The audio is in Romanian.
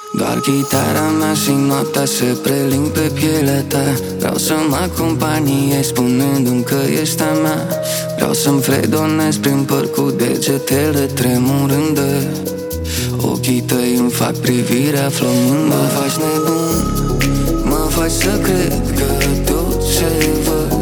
Doar chitara mea și noaptea se preling pe pielea ta. Vreau să mă acompaniezi spunându-mi că ești a mea. Vreau să-mi fredonez prin păr cu degetele tremurândă. Ochii tăi îmi fac privirea flămândă. Mă faci nebun, mă faci să cred că tot ce văd